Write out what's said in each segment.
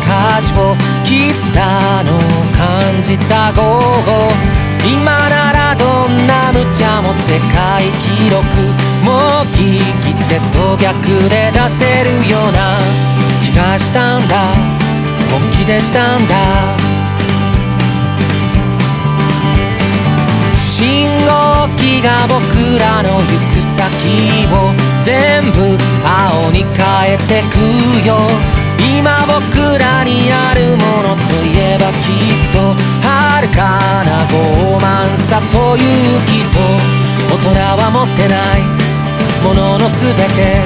舵を切ったのを感じた午後、今ならどんな無茶も世界記録、もう聞き手と逆で出せるような気がしたんだ、本気でしたんだ。信号機が僕らの行く先を全部青に変えてくよ。今僕らにあるものといえばきっと遥かな傲慢さと勇気と、大人は持ってないもののすべて、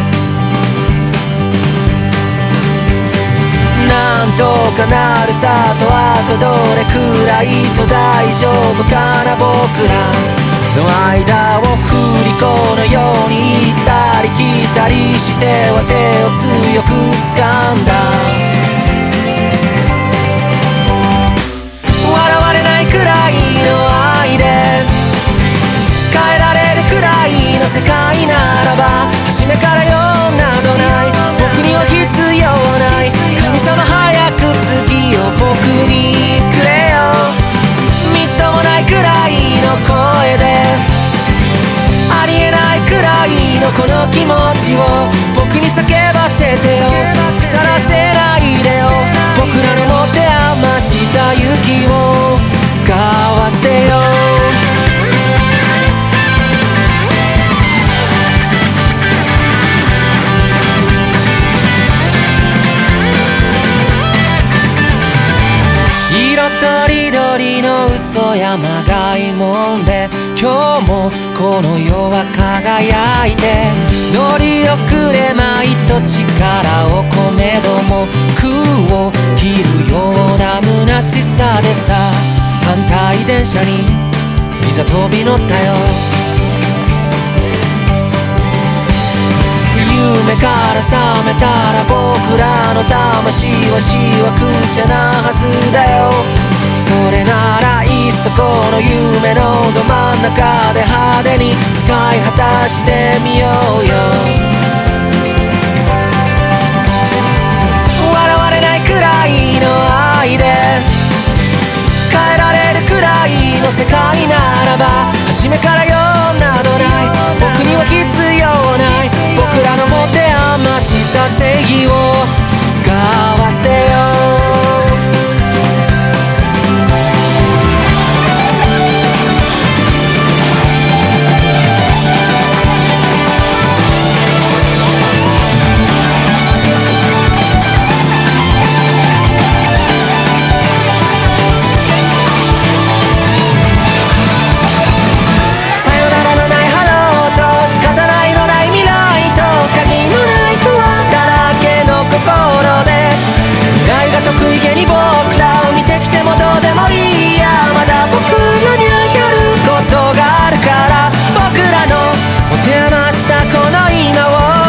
なんとかなるさと、あとどれくらいと大丈夫かな。僕らの間を振り子のように行ったり来たりしては手を強く掴んだ。笑われないくらいの愛で変えられるくらいの世界ならば、初めからよなどない、僕には必要ない。神様早く次を僕にくれよ。みっともないくらいの声でありえないくらいのこの気持ちを僕に叫ばせてよ。腐らせないでよ、僕らの持て余した雪を使わせてよ。色とりどりの嘘やまがいもんで、今日もこの世は輝いて、乗り遅れまいと力を込めども空を切るような虚しさでさ、反対電車にいざ飛び乗ったよ。夢から覚めたら僕らの魂はしわくちゃなはずだよ。それならいっそこの夢のど真ん中で派手に使い果たしてみようよ。笑われないくらいの愛で変えられるくらいの世界ならば、初めからよなどない、僕には必要ない。僕らの持て余した正義を使わせてよ。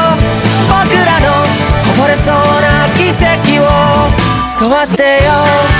使わせてよ。